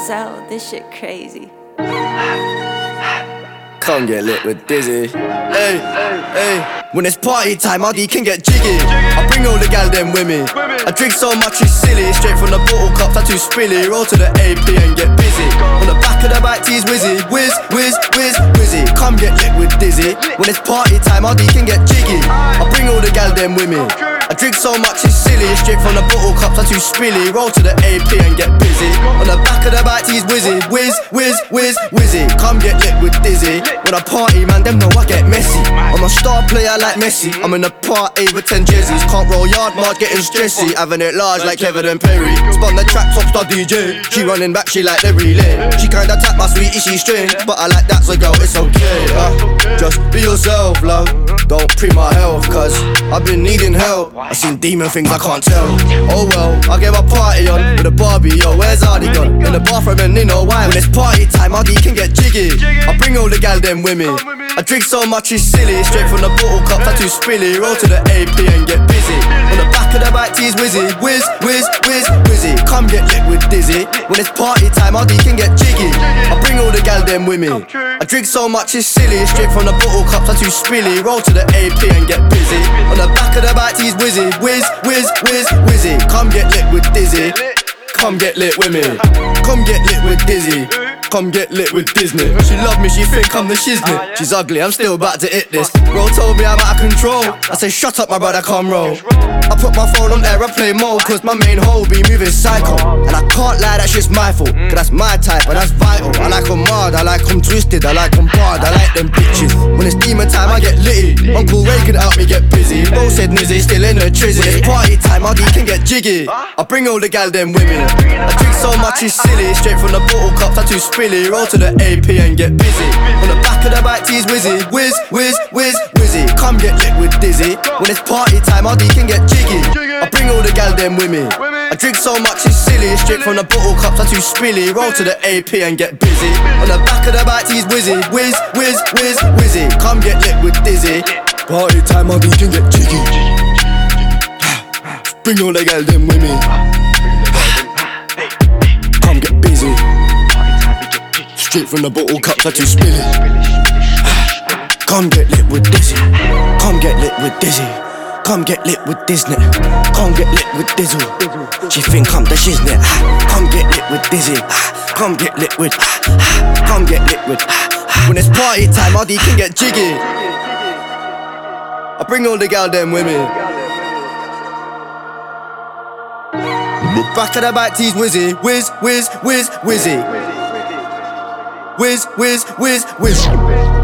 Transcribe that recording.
myself, this shit crazy. Come get lit with Dizzy. Hey, hey. When it's party time, RD can get jiggy. I bring all the gal them with me. I drink so much it's silly. Straight from the bottle cups, I too spilly. Roll to the AP and get busy. On the back of the bike, tees whizzy. Whiz, whiz, whiz, whizzy. Come get lit with Dizzy. When it's party time, RD can get jiggy. I bring all the gal them with me. I drink so much it's silly. Straight from the bottle cups, I too spilly. Roll to the AP and get busy. On the back of the bike, tees whizzy. Whiz, whiz, whiz, whizzy. Come get lit with Dizzy. When I party, man, them know I get messy. I'm a star player like Messi. I'm in a party with 10 jerseys. Can't roll yard, mud getting stressy. Having it large like Kevin and Perry. Spun the track, top star DJ. She running back, she like the relay. She kinda tap my sweetie, she string. But I like that, so girl, it's okay. Just be yourself, love. Don't pre my health, cause I've been needing help. I seen demon things I can't tell. Oh well, I gave a party on with a Barbie, yo, where's Ardy gone? In the bathroom and you know why. When it's party time, Ardy can get jiggy. I bring all the gal them with me. I drink so much it's silly. Straight from the bottle cups, I too spilly. Roll to the AP and get busy. On the back of the bike, tees whizzy. Whiz, whiz, whiz, whizzy. Come get lit with Dizzy. When it's party time, Ardy can get jiggy. I bring all the gal them with me. I drink so much it's silly. Straight from the bottle cups, I too spilly. Roll to the AP and get busy. On the back of the bike, tees whizzy. Whiz, whiz, whiz, whizzy. Come get lit with Dizzy. Come get lit with me. Come get lit with Dizzy. Come get lit with Disney. She love me, she think I'm the shiznit. She's ugly, I'm still about to hit this. Bro told me I'm out of control. I say shut up my brother, come roll. I put my phone on airplane mode, cause my main hoe be moving psycho. And I can't lie, that shit's my fault, cause that's my type and that's vital. I like them hard, I like them twisted, I like them barred, I like them bitches. When it's demon time I get litty. Uncle Ray could help me get busy. Bro said Nizzy, still in the trizzy. When it's party time, RD can get jiggy. I bring all the gal them with me. I drink so much it's silly. Straight from the bottle cups, I too spilly. Roll to the AP and get busy. On the back of the bike, tees whizzy. Whiz, whiz, whiz, whizzy. Come get lit with Dizzy. When it's party time, RD can get jiggy. I bring all the gal them with me. I drink so much it's silly. Straight from the bottle cups, I too spilly. Roll to the AP and get busy. On the back of the bike, tees whizzy. Whiz, whiz, whiz, whizzy. Come get lit with Dizzy. Party time, RD can get jiggy. Bring all the gal them with me. Come get busy. Straight from the bottle cups, I too spilly. Come get lit with Dizzy. Come get lit with Dizzy. Come get lit with Disney. Come get lit with Dizzle. She think I'm the shiznit. Come get lit with Dizzy. Come get lit with. Come get lit with. When it's party time, RD can get jiggy. I bring all the gal them with me. Back of the bike, tees whizzy. Whiz, whiz, whiz, whizzy. Whiz, whiz, whiz, whiz.